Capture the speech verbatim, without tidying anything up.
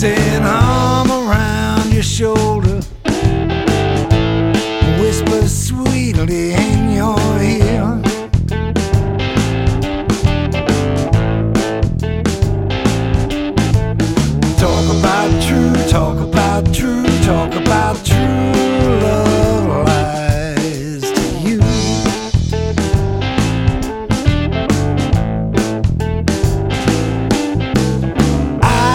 Say an arm around your shoulder, whisper sweetly in your ear.